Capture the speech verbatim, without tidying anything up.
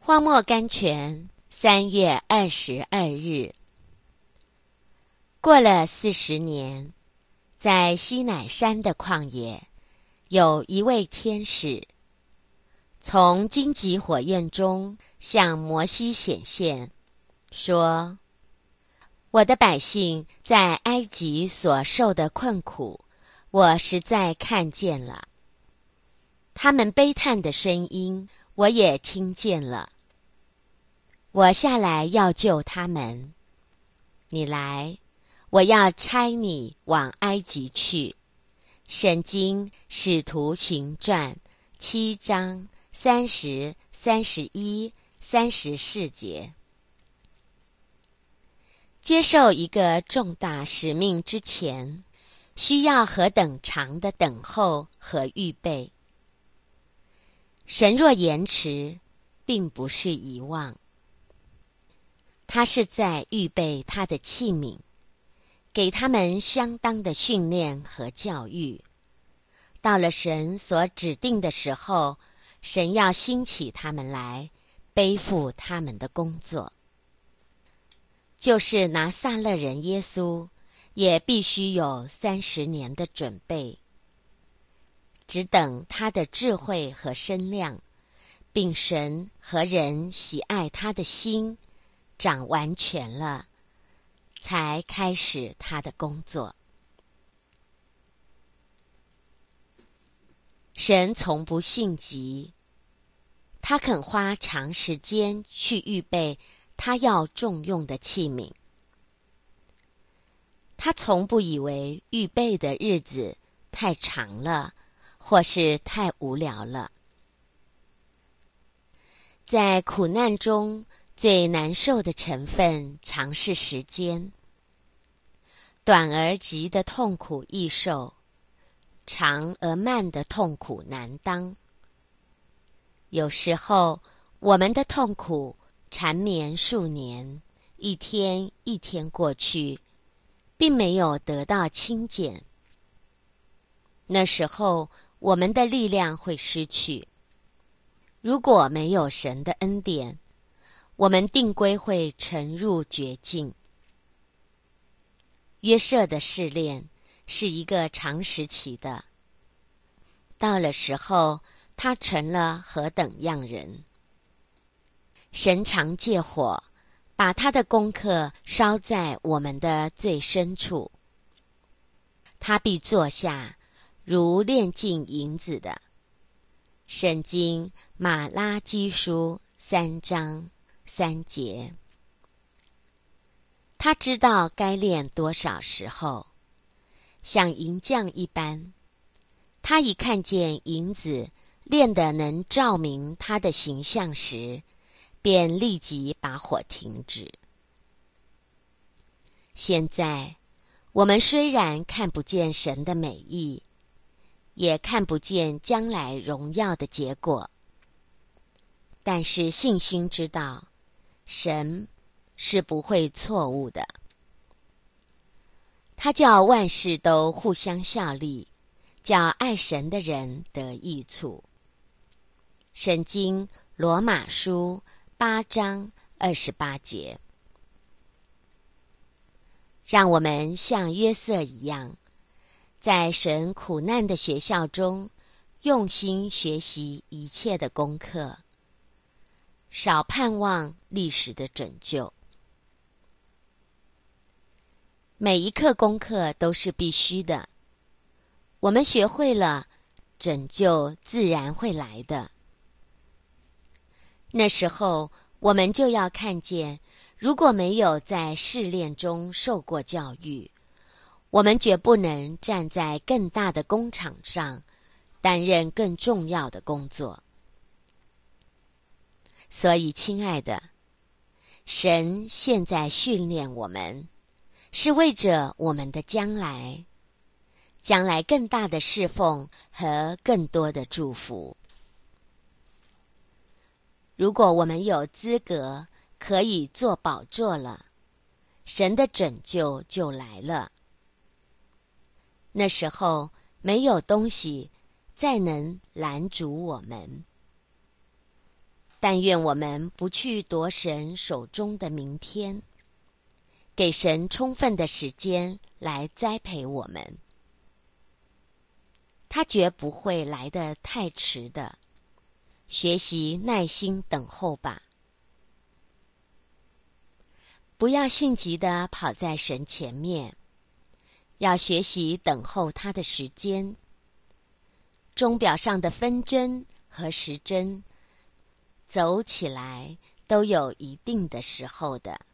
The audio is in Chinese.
荒漠甘泉，三月二十二日。过了四十年，在西乃山的旷野，有一位天使，从荆棘火焰中向摩西显现，说：我的百姓在埃及所受的困苦，我实在看见了，他们悲叹的声音，我也听见了。我下来要救他们，你来，我要差你往埃及去。圣经使徒行传七章三十、三十一、三十四节。接受一个重大使命之前，需要何等长的等候和预备。神若延迟，并不是遗忘，他是在预备他的器皿，给他们相当的训练和教育。到了神所指定的时候，神要兴起他们来，背负他们的工作。就是拿撒勒人耶稣，也必须有三十年的准备，只等他的智慧和身量，并神和人喜爱他的心长完全了，才开始他的工作。神从不性急，他肯花长时间去预备他要重用的器皿。他从不以为预备的日子太长了，或是太无聊了。在苦难中，最难受的成分常是时间。短而急的痛苦易受，长而慢的痛苦难当。有时候，我们的痛苦缠绵数年，一天一天过去，并没有得到清减。那时候，我们的力量会失去。如果没有神的恩典，我们定归会沉入绝境。约瑟的试炼是一个长时期的，到了时候，他成了何等样人。神常借火，把他的功课烧在我们的最深处。他必坐下，如炼尽银子的。圣经马拉基书三章三节。他知道该炼多少时候，像银匠一般。他一看见银子炼得能照明他的形象时，便立即把火停止。现在，我们虽然看不见神的美意，也看不见将来荣耀的结果，但是信心知道，神是不会错误的。他叫万事都互相效力，叫爱神的人得益处。圣经罗马书八章二十八节。让我们像约瑟一样，在神苦难的学校中，用心学习一切的功课，少盼望历史的拯救。每一课功课都是必须的，我们学会了，拯救自然会来的。那时候，我们就要看见，如果没有在试炼中受过教育，我们绝不能站在更大的工场上，担任更重要的工作。所以，亲爱的，神现在训练我们，是为着我们的将来，将来更大的侍奉和更多的祝福。如果我们有资格可以做宝座了，神的拯救就来了。那时候，没有东西再能拦阻我们。 但愿我们不去夺神手中的明天，给神充分的时间来栽培我们。他绝不会来得太迟的，学习耐心等候吧。不要性急地跑在神前面，要学习等候他的时间。钟表上的分针和时针走起来都有一定的时候的。